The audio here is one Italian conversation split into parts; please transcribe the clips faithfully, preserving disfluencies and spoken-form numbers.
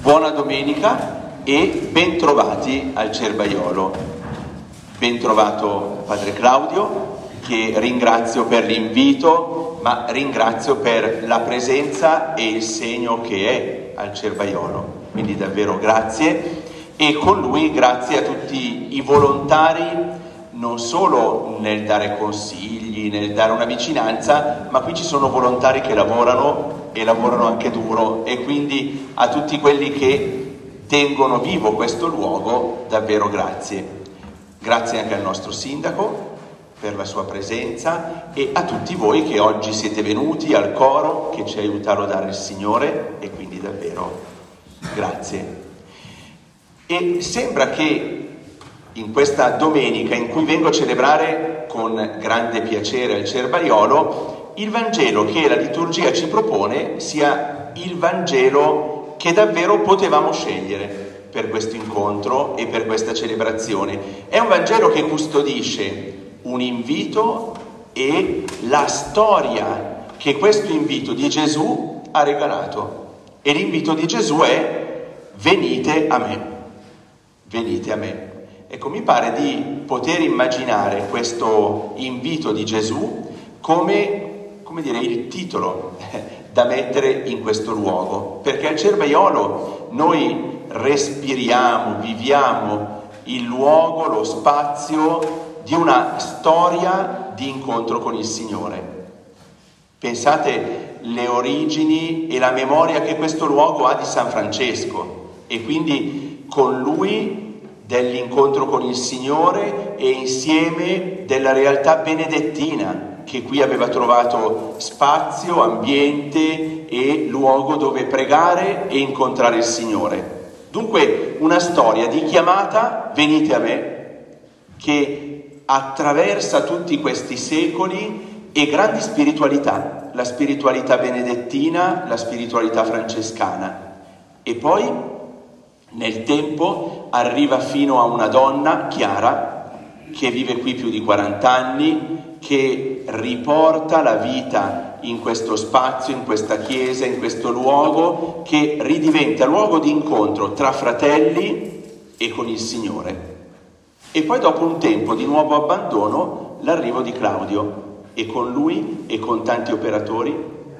Buona domenica e bentrovati al Cerbaiolo. Bentrovato Padre Claudio, che ringrazio per l'invito, ma ringrazio per la presenza e il segno che è al Cerbaiolo. Quindi davvero grazie. E con lui grazie a tutti i volontari, non solo nel dare consigli, nel dare una vicinanza, ma qui ci sono volontari che lavorano e lavorano anche duro, e quindi a tutti quelli che tengono vivo questo luogo, davvero grazie. Grazie anche al nostro sindaco per la sua presenza e a tutti voi che oggi siete venuti al coro che ci aiuta a lodare il Signore, e quindi davvero grazie. E sembra che in questa domenica in cui vengo a celebrare con grande piacere al Cerbaiolo, il Vangelo che la liturgia ci propone sia il Vangelo che davvero potevamo scegliere per questo incontro e per questa celebrazione. È un Vangelo che custodisce un invito e la storia che questo invito di Gesù ha regalato. E l'invito di Gesù è: venite a me, venite a me. Ecco, mi pare di poter immaginare questo invito di Gesù come come dire, il titolo da mettere in questo luogo, perché al Cerbaiolo noi respiriamo, viviamo il luogo, lo spazio di una storia di incontro con il Signore. Pensate le origini e la memoria che questo luogo ha di San Francesco, e quindi con lui dell'incontro con il Signore e insieme della realtà benedettina, che qui aveva trovato spazio, ambiente e luogo dove pregare e incontrare il Signore. Dunque una storia di chiamata, venite a me, che attraversa tutti questi secoli e grandi spiritualità, la spiritualità benedettina, la spiritualità francescana. E poi nel tempo arriva fino a una donna, Chiara, che vive qui più di quaranta anni, che riporta la vita in questo spazio, in questa chiesa, in questo luogo, che ridiventa luogo di incontro tra fratelli e con il Signore. E poi dopo un tempo di nuovo abbandono, l'arrivo di Claudio, e con lui e con tanti operatori,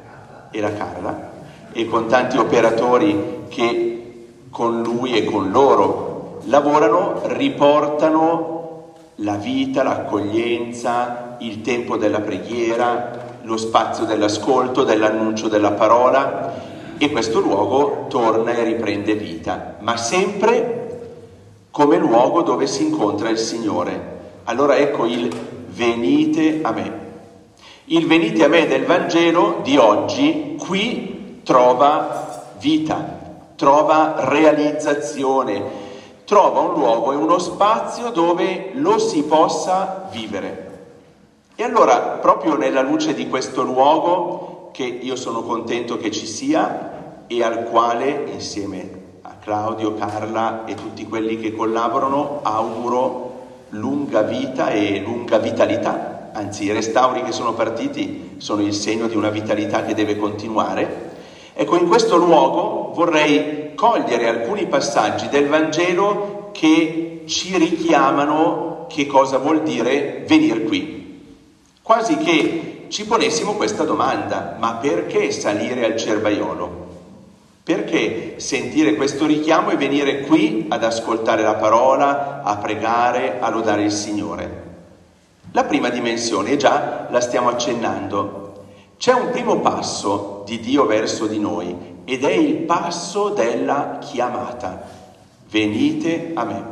e la Carla, e con tanti operatori che con lui e con loro lavorano, riportano la vita, l'accoglienza, il tempo della preghiera, lo spazio dell'ascolto, dell'annuncio della parola, e questo luogo torna e riprende vita, ma sempre come luogo dove si incontra il Signore. Allora ecco il venite a me. Il venite a me del Vangelo di oggi qui trova vita, trova realizzazione, trova un luogo e uno spazio dove lo si possa vivere. E allora, proprio nella luce di questo luogo, che io sono contento che ci sia e al quale, insieme a Claudio, Carla e tutti quelli che collaborano, auguro lunga vita e lunga vitalità. Anzi, i restauri che sono partiti sono il segno di una vitalità che deve continuare. Ecco, in questo luogo vorrei cogliere alcuni passaggi del Vangelo che ci richiamano che cosa vuol dire venire qui. Quasi che ci ponessimo questa domanda: ma perché salire al Cerbaiolo? Perché sentire questo richiamo e venire qui ad ascoltare la parola, a pregare, a lodare il Signore? La prima dimensione, già la stiamo accennando. C'è un primo passo di Dio verso di noi, ed è il passo della chiamata. Venite a me.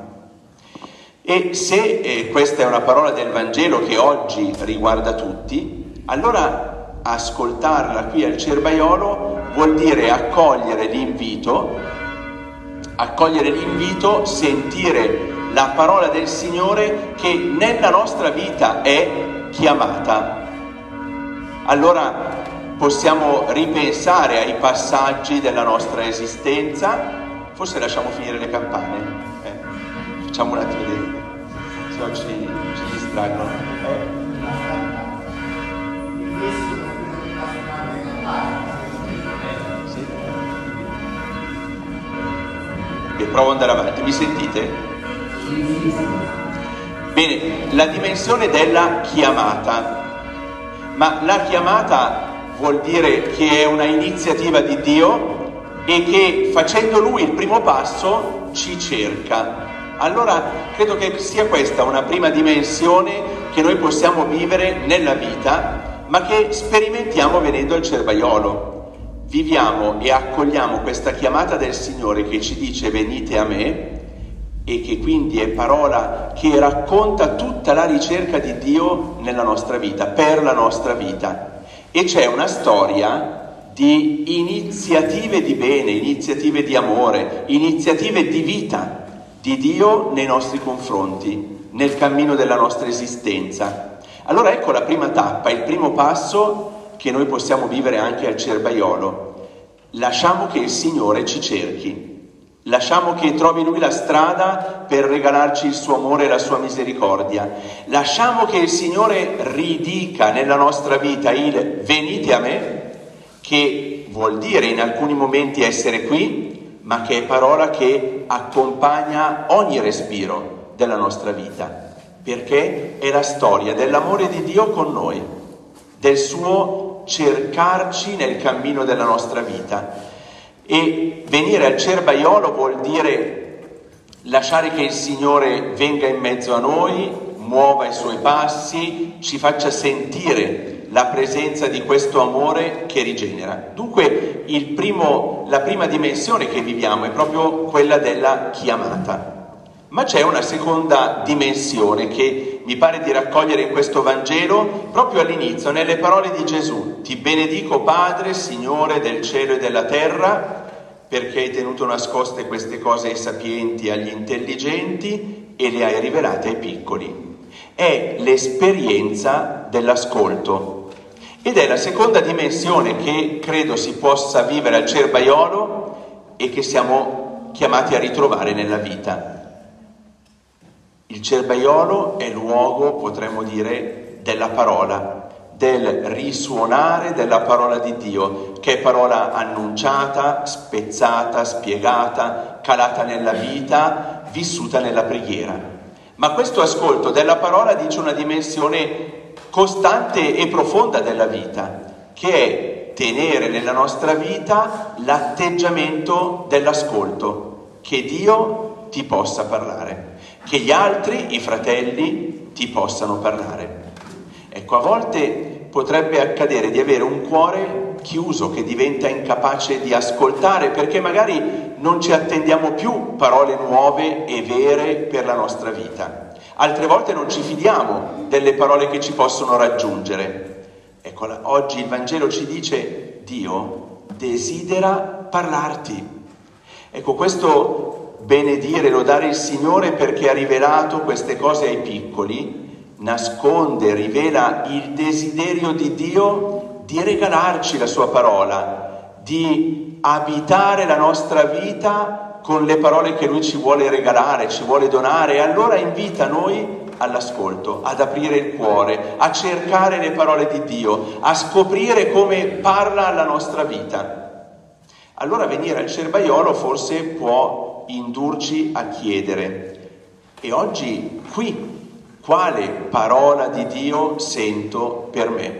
E se eh, questa è una parola del Vangelo che oggi riguarda tutti, allora ascoltarla qui al Cerbaiolo vuol dire accogliere l'invito, accogliere l'invito, sentire la parola del Signore che nella nostra vita è chiamata. Allora possiamo ripensare ai passaggi della nostra esistenza. Forse lasciamo finire le campane, eh? Facciamo un attimo di... se no ci, ci distraggono. Eh? Sì. Beh, provo ad andare avanti, mi sentite? Bene, la dimensione della chiamata. Ma la chiamata vuol dire che è una iniziativa di Dio e che facendo Lui il primo passo ci cerca. Allora credo che sia questa una prima dimensione che noi possiamo vivere nella vita, ma che sperimentiamo venendo al Cervaiolo. Viviamo e accogliamo questa chiamata del Signore che ci dice venite a me, e che quindi è parola che racconta tutta la ricerca di Dio nella nostra vita, per la nostra vita. E c'è una storia di iniziative di bene, iniziative di amore, iniziative di vita di Dio nei nostri confronti, nel cammino della nostra esistenza. Allora ecco la prima tappa, il primo passo che noi possiamo vivere anche al Cervaiolo. Lasciamo che il Signore ci cerchi. Lasciamo che trovi Lui la strada per regalarci il suo amore e la sua misericordia. Lasciamo che il Signore ridica nella nostra vita il venite a me, che vuol dire in alcuni momenti essere qui, ma che è parola che accompagna ogni respiro della nostra vita, perché è la storia dell'amore di Dio con noi, del suo cercarci nel cammino della nostra vita. E venire al Cervaiolo vuol dire lasciare che il Signore venga in mezzo a noi, muova i suoi passi, ci faccia sentire la presenza di questo amore che rigenera. Dunque il primo, la prima dimensione che viviamo è proprio quella della chiamata. Ma c'è una seconda dimensione che mi pare di raccogliere in questo Vangelo proprio all'inizio, nelle parole di Gesù. Ti benedico Padre, Signore del cielo e della terra, perché hai tenuto nascoste queste cose ai sapienti e agli intelligenti e le hai rivelate ai piccoli. È l'esperienza dell'ascolto ed è la seconda dimensione che credo si possa vivere al Cervaiolo e che siamo chiamati a ritrovare nella vita. Il Cervaiolo è luogo, potremmo dire, della parola, del risuonare della parola di Dio, che è parola annunciata, spezzata, spiegata, calata nella vita, vissuta nella preghiera. Ma questo ascolto della parola dice una dimensione costante e profonda della vita, che è tenere nella nostra vita l'atteggiamento dell'ascolto, che Dio ti possa parlare, che gli altri, i fratelli, ti possano parlare. Ecco, a volte potrebbe accadere di avere un cuore chiuso che diventa incapace di ascoltare perché magari non ci attendiamo più parole nuove e vere per la nostra vita. Altre volte non ci fidiamo delle parole che ci possono raggiungere. Ecco, oggi il Vangelo ci dice: Dio desidera parlarti. Ecco, questo benedire, lodare il Signore perché ha rivelato queste cose ai piccoli, nasconde, rivela il desiderio di Dio di regalarci la sua parola, di abitare la nostra vita con le parole che Lui ci vuole regalare, ci vuole donare, e allora invita noi all'ascolto, ad aprire il cuore, a cercare le parole di Dio, a scoprire come parla alla nostra vita. Allora venire al Cervaiolo forse può indurci a chiedere: e oggi qui quale parola di Dio sento per me?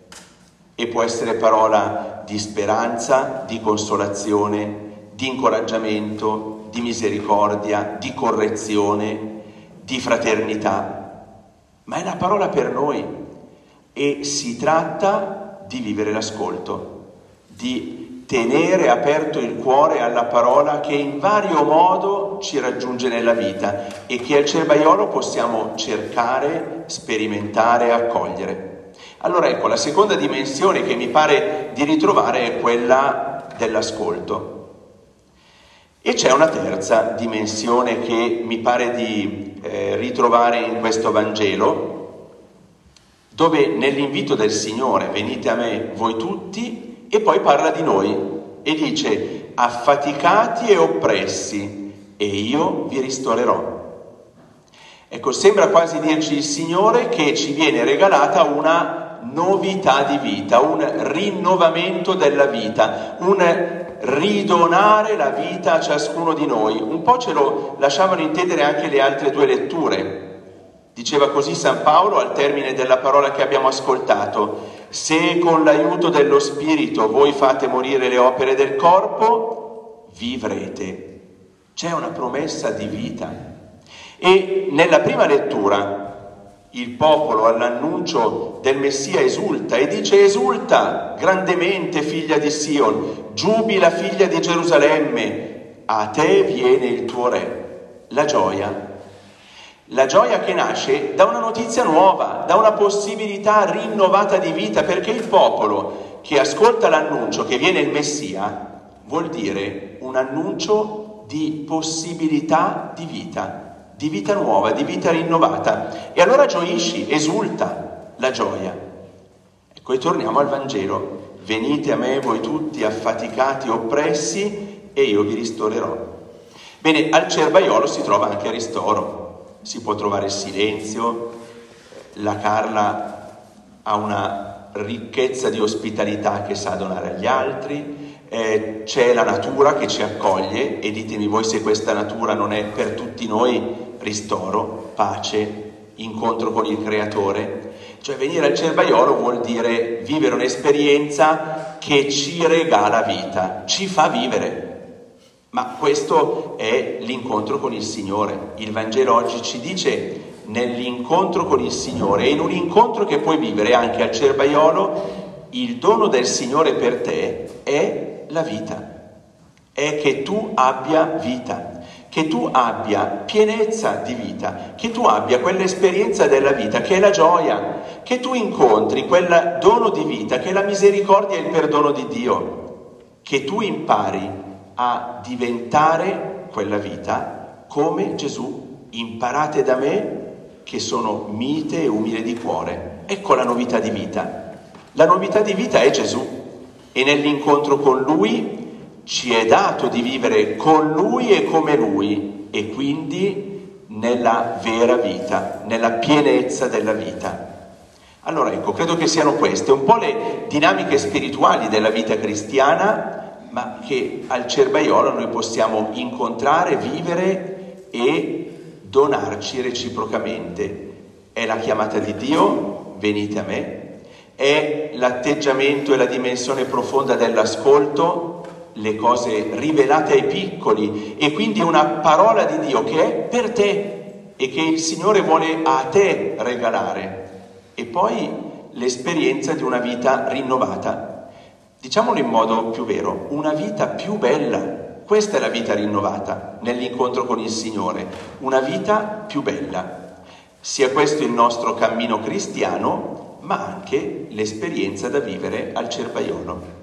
E può essere parola di speranza, di consolazione, di incoraggiamento, di misericordia, di correzione, di fraternità. Ma è la parola per noi e si tratta di vivere l'ascolto, di tenere aperto il cuore alla parola che in vario modo ci raggiunge nella vita e che al Cervaiolo possiamo cercare, sperimentare e accogliere. Allora ecco, la seconda dimensione che mi pare di ritrovare è quella dell'ascolto. E c'è una terza dimensione che mi pare di eh, ritrovare in questo Vangelo, dove nell'invito del Signore, venite a me voi tutti, e poi parla di noi e dice: affaticati e oppressi, e io vi ristorerò. Ecco, sembra quasi dirci il Signore che ci viene regalata una novità di vita, un rinnovamento della vita, un ridonare la vita a ciascuno di noi. Un po' ce lo lasciavano intendere anche le altre due letture. Diceva così San Paolo al termine della parola che abbiamo ascoltato: se con l'aiuto dello Spirito voi fate morire le opere del corpo, vivrete. C'è una promessa di vita. E nella prima lettura il popolo all'annuncio del Messia esulta e dice: esulta grandemente, figlia di Sion, giubila, figlia di Gerusalemme, a te viene il tuo re. La gioia. La gioia che nasce da una notizia nuova, da una possibilità rinnovata di vita, perché il popolo che ascolta l'annuncio che viene il Messia vuol dire un annuncio di possibilità di vita, di vita nuova, di vita rinnovata. E allora gioisci, esulta la gioia. Ecco, e torniamo al Vangelo. Venite a me voi tutti affaticati, oppressi, e io vi ristorerò. Bene, al Cervaiolo si trova anche ristoro. Si può trovare silenzio, la Carla ha una ricchezza di ospitalità che sa donare agli altri, eh, c'è la natura che ci accoglie, e ditemi voi se questa natura non è per tutti noi ristoro, pace, incontro con il Creatore. Cioè venire al Cervaiolo vuol dire vivere un'esperienza che ci regala vita, ci fa vivere. Ma questo è l'incontro con il Signore. Il Vangelo oggi ci dice: nell'incontro con il Signore, e in un incontro che puoi vivere anche al Cervaiolo, il dono del Signore per te è la vita. È che tu abbia vita, che tu abbia pienezza di vita, che tu abbia quell'esperienza della vita che è la gioia, che tu incontri quel dono di vita che è la misericordia e il perdono di Dio, che tu impari a diventare quella vita come Gesù. Imparate da me che sono mite e umile di cuore. Ecco la novità di vita. La novità di vita è Gesù, e nell'incontro con Lui ci è dato di vivere con Lui e come Lui, e quindi nella vera vita, nella pienezza della vita. Allora ecco, credo che siano queste un po' le dinamiche spirituali della vita cristiana, ma che al Cervaiolo noi possiamo incontrare, vivere e donarci reciprocamente. È la chiamata di Dio, venite a me, è l'atteggiamento e la dimensione profonda dell'ascolto, le cose rivelate ai piccoli, e quindi una parola di Dio che è per te e che il Signore vuole a te regalare. E poi l'esperienza di una vita rinnovata. Diciamolo in modo più vero, una vita più bella. Questa è la vita rinnovata nell'incontro con il Signore, una vita più bella. Sia questo il nostro cammino cristiano, ma anche l'esperienza da vivere al Cervaiolo.